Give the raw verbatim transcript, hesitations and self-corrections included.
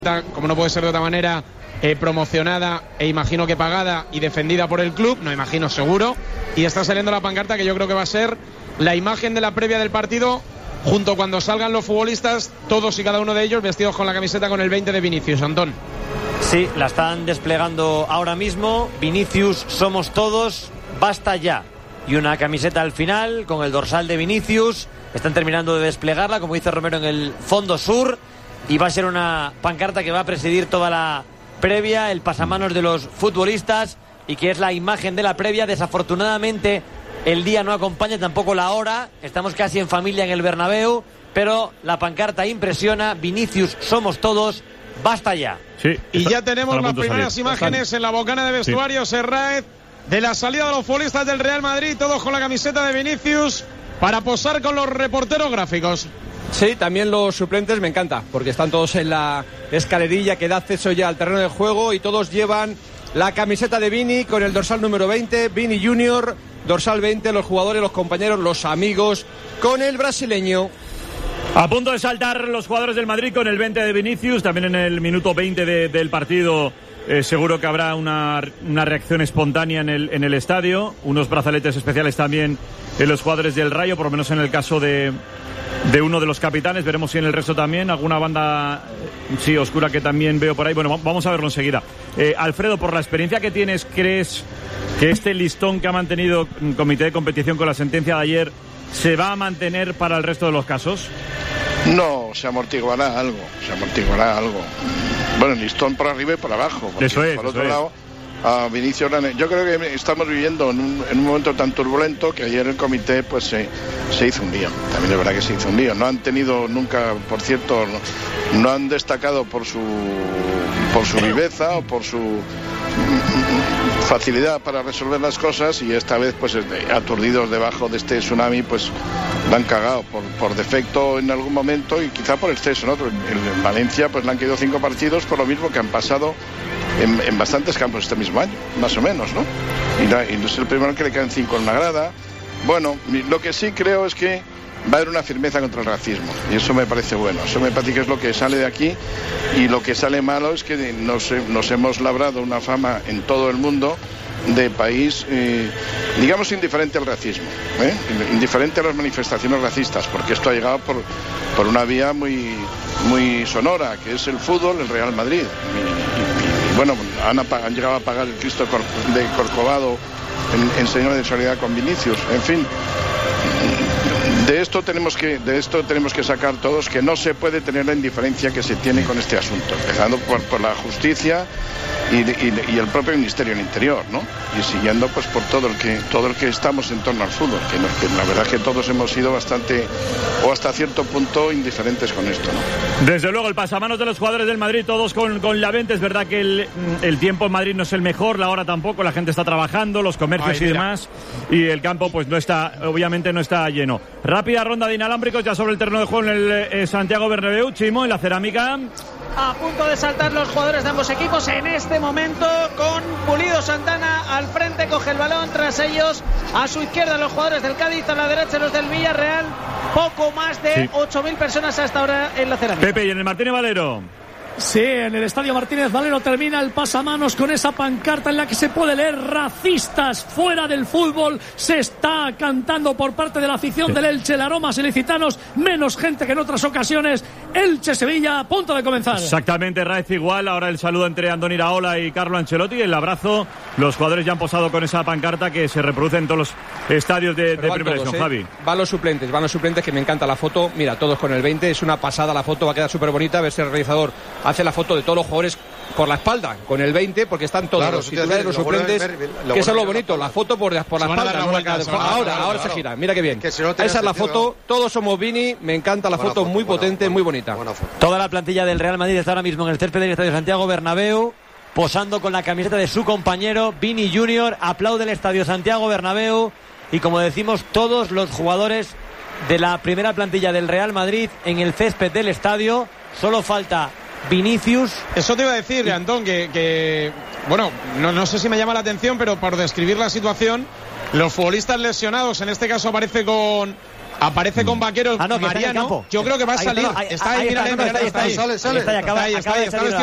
como no puede ser de otra manera, eh, promocionada e imagino que pagada y defendida por el club, no imagino, seguro, y está saliendo la pancarta que yo creo que va a ser la imagen de la previa del partido, junto cuando salgan los futbolistas, todos y cada uno de ellos vestidos con la camiseta con el veinte de Vinicius. Antón. Sí, la están desplegando ahora mismo. Vinicius, somos todos, basta ya. Y una camiseta al final con el dorsal de Vinicius. Están terminando de desplegarla, como dice Romero, en el fondo sur. Y va a ser una pancarta que va a presidir toda la previa, el pasamanos de los futbolistas, y que es la imagen de la previa. Desafortunadamente el día no acompaña, tampoco la hora. Estamos casi en familia en el Bernabéu, pero la pancarta impresiona. Vinicius, somos todos, basta ya. Sí, y ya tenemos las primeras imágenes Bastante. en la bocana de vestuario, sí. Serraez, de la salida de los futbolistas del Real Madrid, todos con la camiseta de Vinicius, para posar con los reporteros gráficos. Sí, también los suplentes me encanta, porque están todos en la escalerilla que da acceso ya al terreno de juego, y todos llevan la camiseta de Vini con el dorsal número veinte, Vini Junior, dorsal veinte, los jugadores, los compañeros, los amigos, con el brasileño. A punto de saltar los jugadores del Madrid con el veinte de Vinicius, también en el minuto veinte de, del partido. Eh, seguro que habrá una, una reacción espontánea en el, en el estadio, unos brazaletes especiales también en los jugadores del Rayo, por lo menos en el caso de, de uno de los capitanes. Veremos si en el resto también, alguna banda sí oscura que también veo por ahí. Bueno, vamos a verlo enseguida. eh, Alfredo, por la experiencia que tienes, ¿crees que este listón que ha mantenido el comité de competición con la sentencia de ayer se va a mantener para el resto de los casos? No, se amortiguará algo, se amortiguará algo. Bueno, el listón por arriba y por abajo. Eso es, por eso otro es. lado, a Vinicius, yo creo que estamos viviendo en un, en un momento tan turbulento que ayer el comité pues se, se hizo un lío. También es verdad que se hizo un lío. No han tenido nunca, por cierto, no, no han destacado por su por su viveza o por su facilidad para resolver las cosas, y esta vez pues aturdidos debajo de este tsunami pues la han cagado por, por defecto en algún momento, y quizá por exceso en otro. En, en Valencia pues le han quedado cinco partidos por lo mismo que han pasado en, en bastantes campos este mismo año, más o menos, ¿no? Y, la, y no es el primero que le caen cinco en la grada. Bueno, lo que sí creo es que va a haber una firmeza contra el racismo, y eso me parece bueno. Eso me parece que es lo que sale de aquí, y lo que sale malo es que nos, nos hemos labrado una fama en todo el mundo de país, eh, digamos, indiferente al racismo, ¿eh? indiferente a las manifestaciones racistas, porque esto ha llegado por, por una vía muy, muy sonora, que es el fútbol, el Real Madrid. Y, y, y bueno, han, han llegado a pagar el Cristo de Corcovado en, en señal de solidaridad con Vinicius, en fin. De esto tenemos que de esto tenemos que sacar todos que no se puede tener la indiferencia que se tiene con este asunto, empezando por, por la justicia y, y, y el propio Ministerio del Interior, ¿no? Y siguiendo pues por todo el que todo el que estamos en torno al fútbol, que, no, que la verdad es que todos hemos sido bastante, o hasta cierto punto, indiferentes con esto, ¿no? Desde luego el pasamanos de los jugadores del Madrid, todos con, con la veinte. Es verdad que el, el tiempo en Madrid no es el mejor, la hora tampoco, la gente está trabajando, los comercios Ay, y demás, y el campo pues no está, obviamente no está lleno. Rápida ronda de inalámbricos ya sobre el terreno de juego en el eh, Santiago Bernabéu. Chimo, en la cerámica. A punto de saltar los jugadores de ambos equipos en este momento, con Pulido Santana al frente, coge el balón, tras ellos a su izquierda los jugadores del Cádiz, a la derecha los del Villarreal. Poco más de sí. ocho mil personas hasta ahora en la cerámica. Pepe, y en el Martínez Valero. Sí, en el Estadio Martínez Valero termina el pasamanos con esa pancarta en la que se puede leer racistas fuera del fútbol. Se está cantando por parte de la afición sí. del Elche, el aromas ilicitanos, menos gente que en otras ocasiones. Elche-Sevilla, a punto de comenzar. Exactamente, Raez igual. Ahora el saludo entre Andoni Iraola y Carlo Ancelotti, el abrazo. Los jugadores ya han posado con esa pancarta que se reproduce en todos los estadios de, de primera división, ¿eh? Javi. Van los suplentes, van los suplentes, que me encanta la foto. Mira, todos con el veinte, es una pasada la foto, va a quedar súper bonita. A ver si el realizador hace la foto de todos los jugadores por la espalda, con el veinte, porque están todos claro, los titulares, los suplentes, ver, lo que eso es lo bonito, la foto por, por la espalda, no vuelta, la ahora, ahora, ahora se gira, mira qué bien. Que Esa es la foto, todos somos Vini, me encanta la foto, foto, muy potente, foto, muy bonita. Toda la plantilla del Real Madrid está ahora mismo en el césped del Estadio Santiago Bernabéu, posando con la camiseta de su compañero, Vini Junior, aplaude el Estadio Santiago Bernabéu, y como decimos, todos los jugadores de la primera plantilla del Real Madrid en el césped del estadio. Solo falta Vinicius. Eso te iba a decir, Antón, que, que bueno, no, no sé si me llama la atención, pero por describir la situación, los futbolistas lesionados, en este caso aparece con Aparece con Vaquero ah, no, Mariano. Yo creo que va a salir. Está, ahí, está ahí, ahí mírale, está, mírale, no, está ahí. Sale, sale. Está ahí, acaba, está ahí, acaba está ahí, de salir está